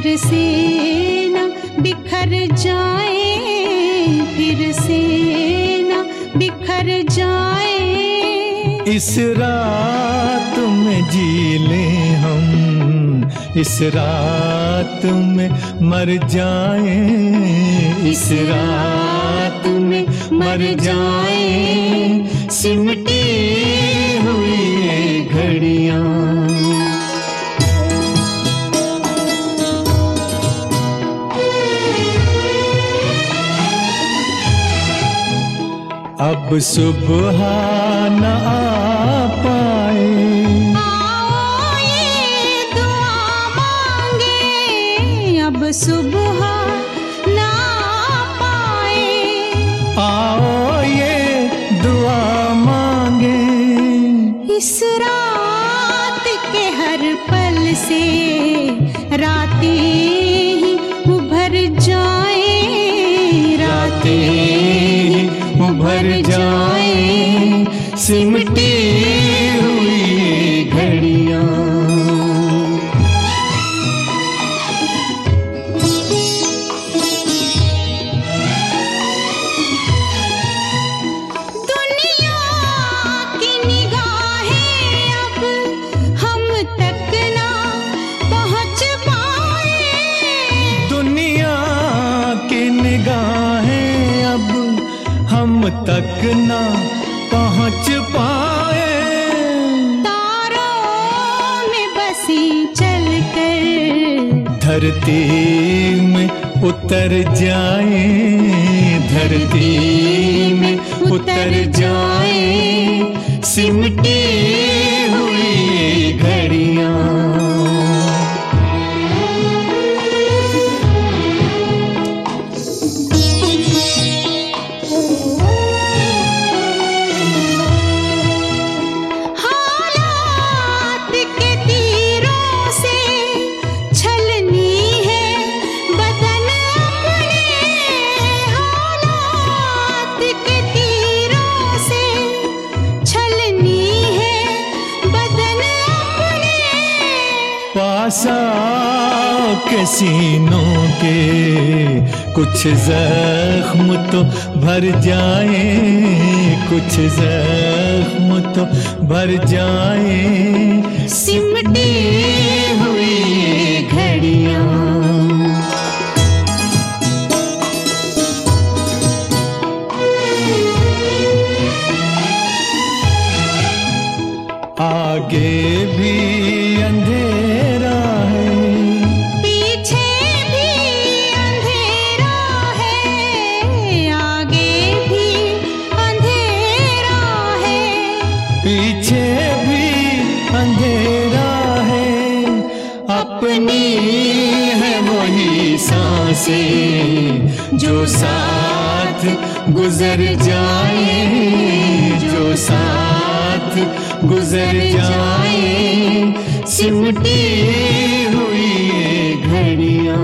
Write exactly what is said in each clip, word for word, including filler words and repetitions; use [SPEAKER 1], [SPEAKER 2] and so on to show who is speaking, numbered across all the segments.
[SPEAKER 1] फिर से न बिखर जाए, फिर से न बिखर जाए।
[SPEAKER 2] इस रात में जी लें हम, इस रात में मर जाए, इस रात में मर जाए। सिमटी हुई ये घड़ियां अब सुबह न आ पाए।
[SPEAKER 1] आओ ये दुआ मांगे, अब सुबह ना पाए।
[SPEAKER 2] आओ ये दुआ मांगे,
[SPEAKER 1] इस रात के हर पल से रातें ही उभर जाए, रातें
[SPEAKER 2] उभर जाए। सिमटी हुई घड़ियां
[SPEAKER 1] दुनिया की निगाहें अब हम तक ना पहुंच पाए।
[SPEAKER 2] दुनिया की निगाहें अब हम तक ना पहुंच पाए।
[SPEAKER 1] तारों में बसी चलकर
[SPEAKER 2] धरती में उतर जाए, धरती में उतर जाए। सिमटी हुई घड़ियां पासा के सीनों के कुछ जख्म तो भर जाए, कुछ जख्म तो भर जाए। सिमटी हुई घड़ियां आगे भी अंधेरा है,
[SPEAKER 1] पीछे भी अंधेरा है, आगे भी अंधेरा है,
[SPEAKER 2] पीछे भी अंधेरा है। अपनी है वही सांसें जो साथ गुजर जाए, जो साथ गुजर जाए। सिमटी हुई घड़ियां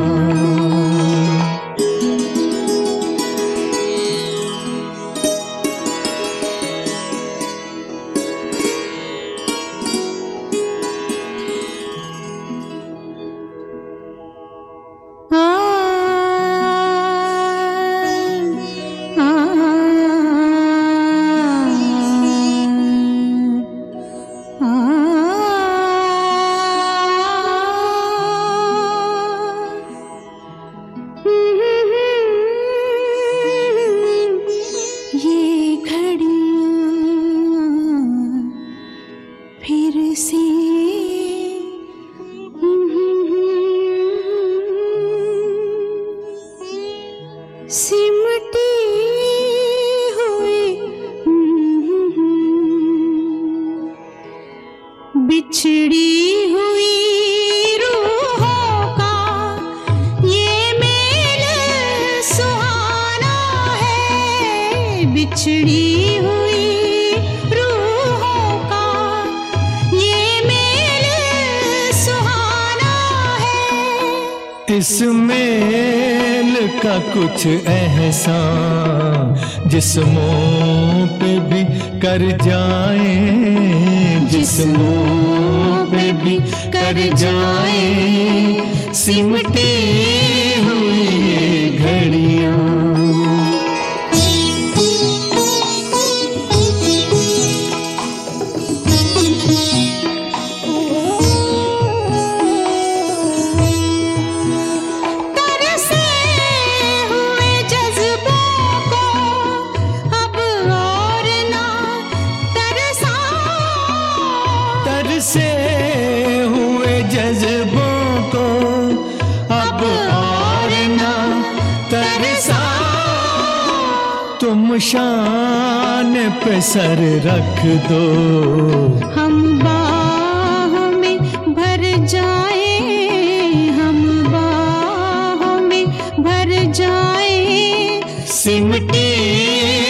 [SPEAKER 1] सिमटी हुई बिछड़ी हुई रूहों का ये मेल सुहाना है, बिछड़ी हुई रूहों का ये मेल सुहाना है।
[SPEAKER 2] इस मेल का कुछ एहसान जिस्मों पे भी कर जाए, जिस्मों पे भी कर जाए। सिमटी हुई ये घड़ियां।
[SPEAKER 1] तरसे हुए जज्बों को अब और ना तरसा।
[SPEAKER 2] तुम शान पे सर रख दो,
[SPEAKER 1] हम बाहों में भर जाए, हम बाहों में भर जाए,
[SPEAKER 2] सिमटी